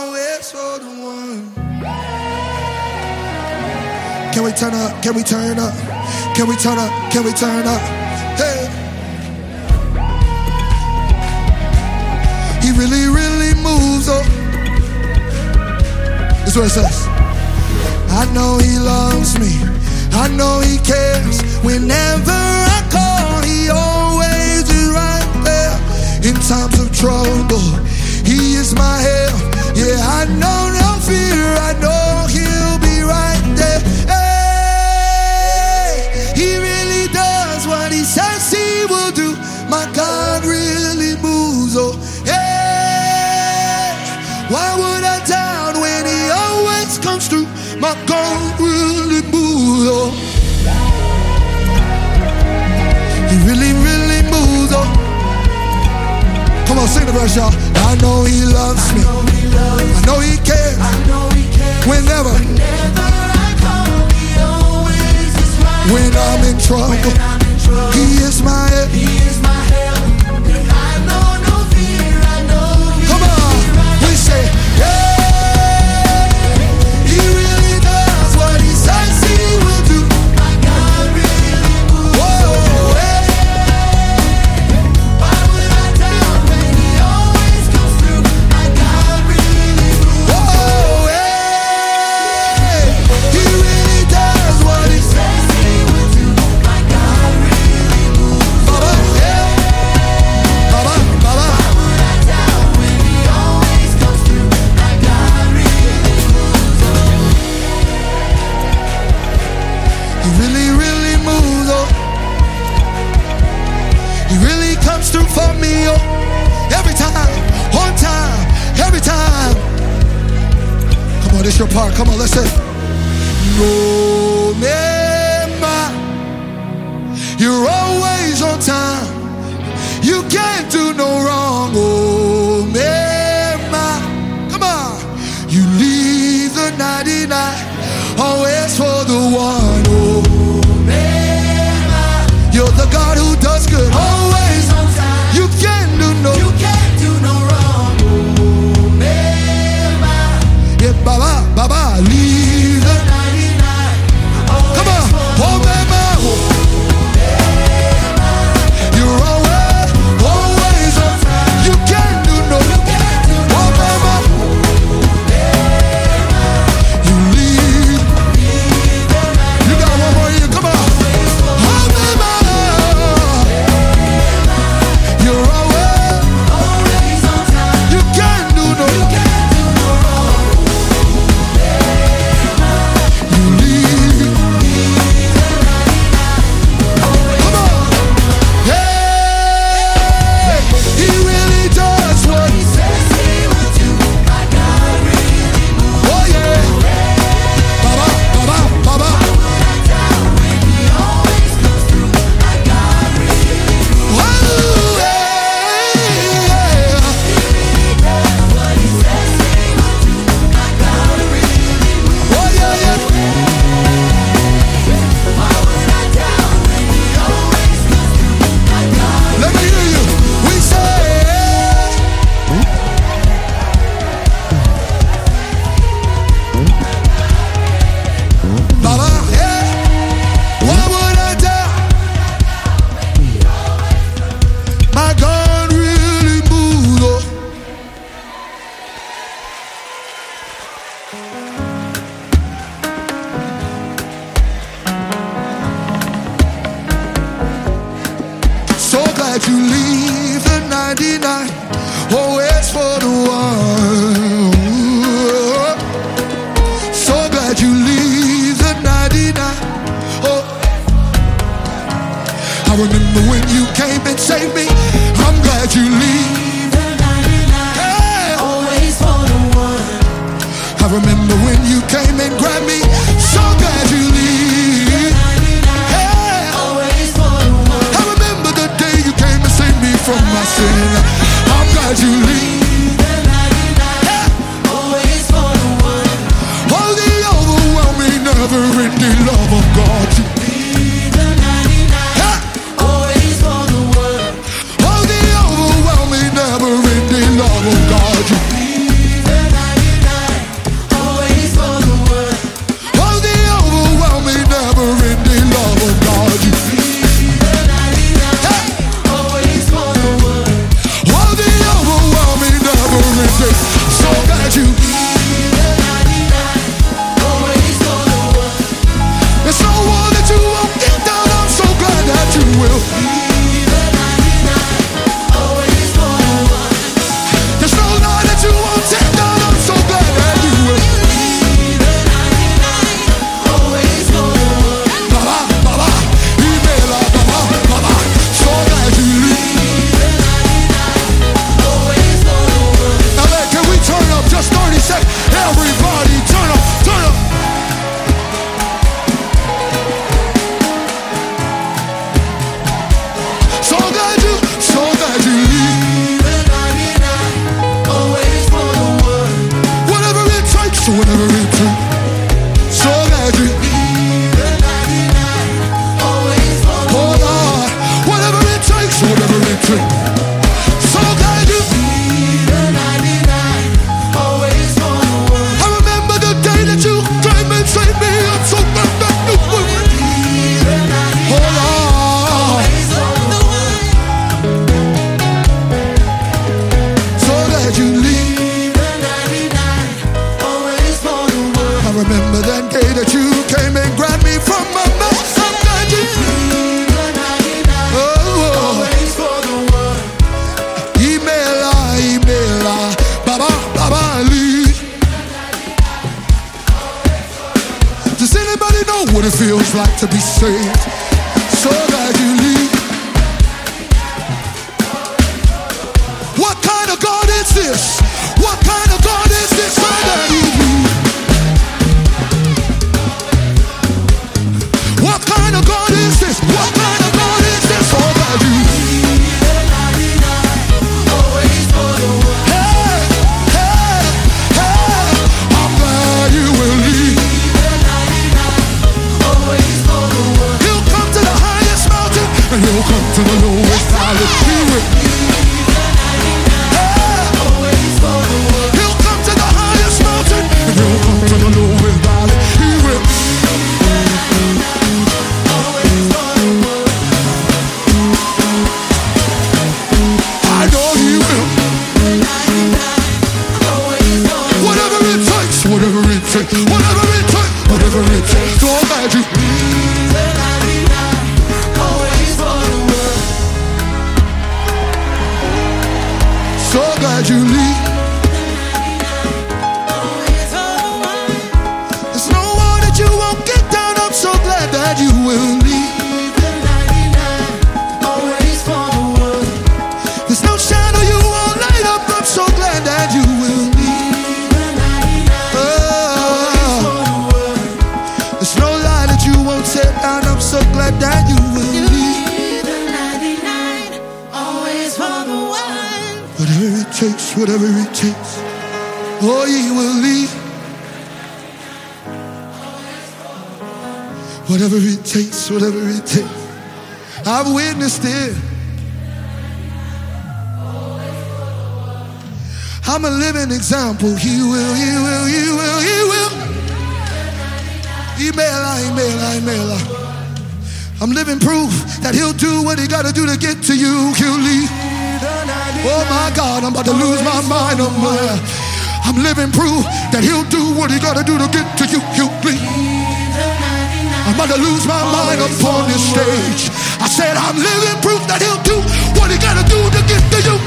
always for the one. Can we turn up? Can we turn up? Can we turn up? Can we turn up? Hey. He really, really moves up. That's what it says. I know he loves me. I know he cares. Whenever I call, he always is right there. In times of trouble, he is my help. Yeah, I know no fear. I know he'll be right there. Hey, he really does what he says he will do. My God really moves. Oh, hey, why would I doubt when he always comes through? My God really moves. Oh, he really, really moves. Oh, come on, sing the verse, y'all. I know he loves me. I know he cares. Whenever I call, he always is right. When I'm in trouble, he is my help. I know no fear. I know he. Come on, we say, yeah. He really does what he says he will do. My God really moves. Whoa, hey. Why would I doubt when he always comes through? My God really moves. Whoa, hey. He really does what he says he will do. My God really moves. Baba, yeah. Baba, Baba. Why would I doubt when he always comes through? My God really moves. He really, really moves. Oh, he really comes through for me. Oh, every time, on time, every time. Come on, this your part. Come on, let's say. No, Mema, you're always on time. You can't do no wrong. Oh, Mema, come on. You leave the 99, always for the one. Oh, Mema, you're the God who does good. Always on time. You can't do no. You can't do no wrong. Oh, Mema, yeah, Baba, Baba, leave the 99. Come on, oh, Mema, you're always on time. You can't do no. Oh, Mema, you leave. You got one more here. Come on. Oh, Mema, you're always on time. You can't do no. You leave. Come on. Hey, he really does what he says he will do. My God really moves. Oh yeah. Baba, Baba, Baba. Why would I doubt when he always comes through? My God really moves. Oh yeah. He really does what he says he will do. My God really moves. Oh yeah, yeah. Why would I doubt when he always comes through? My God. Let me hear you. We say. Baba, yeah. Why would I doubt? My God really moves. Oh. So glad you leave the 99, always for the one. So glad you leave the 99. Oh, I remember when you came and saved me. I'm glad you leave the 99, yeah. Always for the one. I remember when you came and grabbed me. So glad you leave. Yeah. Always for the one. I remember the day you came and saved me from my sin. I'm glad you leave the 99. Yeah. Always for the one. Oh, the overwhelming, never-ending love of God. You leave the 99. Yeah. Always for the one. Oh, the overwhelming, never-ending love of God. You leave the 99. So whatever it takes. So glad you leave the 99, always for the one. Oh Lord, whatever it takes, whatever it takes. So glad you leave the 99, always for the one. I remember the day that you came and saved me. I'm so glad that you would leave the 99, oh Lord, always for the one. So glad you leave the 99, always for the one. I remember that day that you came and grabbed me from my mouth. I'm glad you leave the 99, always for the one. Email, Baba, Baba, leave. Does anybody know what it feels like to be saved? So glad you leave. What kind of God is this? What kind of God is this? So glad you leave. What kind of God is this? What kind of God is this? So glad you leave. Always for the one. Hey, hey, hey, I'm glad you will leave. Always for the one. He'll come to the highest mountain and he'll come to the lowest valley. He will. Always for the one. He'll come to the highest mountain and he'll come to the lowest valley. He will. Always for the one. I know he will. Whatever it takes, whatever it takes, whatever it takes, whatever it takes. So glad you leave the 99, always for the one. So glad you leave. There's no one that you won't get down. I'm so glad that you will leave the 99, always for the one. There's no shadow you won't light up. I'm so glad that you will leave the 99, always for the one. There's no lie that you won't set down. I'm so glad that you will leave the 99, always for the one. Whatever it takes, whatever it takes. Oh, you will leave. Whatever it takes, whatever it takes. I've witnessed it. I'm a living example. He will, he will, he will, he will. Email. I'm living proof that he'll do what he gotta do to get to you. He'll leave. Oh my God, I'm about to lose my mind. I'm living proof that he'll do what he gotta do to get to you. He'll leave. I'm about to lose my mind up on this stage. I said I'm living proof that he'll do what he gotta do to get to you.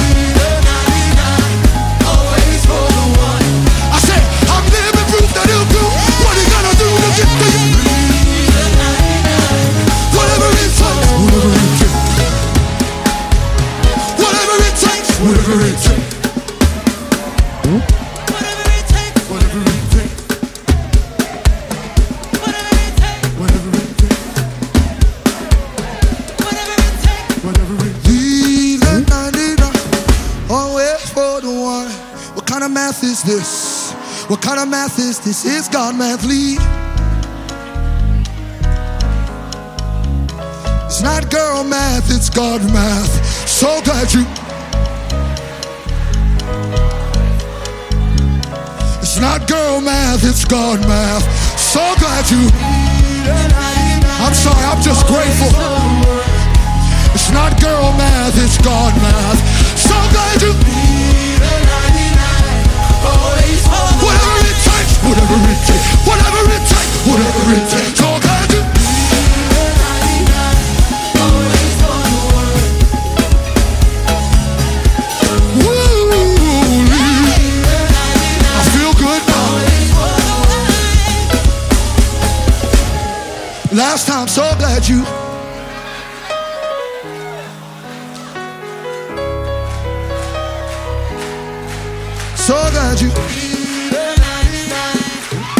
Always for the one. I said I'm living proof that he'll do what he gotta do to get to you. Whatever it takes, whatever it takes. Whatever it takes, whatever it takes. Whatever it takes, whatever it takes. What kind of math is this? What kind of math is this? It's God math, lead. It's not girl math, it's God math. So glad you. It's not girl math, it's God math. So glad you. I'm sorry, I'm just grateful. It's not girl math, it's God math. So glad you. Whatever it takes, whatever it takes, whatever it takes, whatever it takes. So glad you. Woo! I feel good now. Last time, so glad you. So glad you.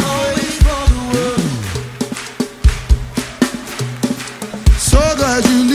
So glad you leave.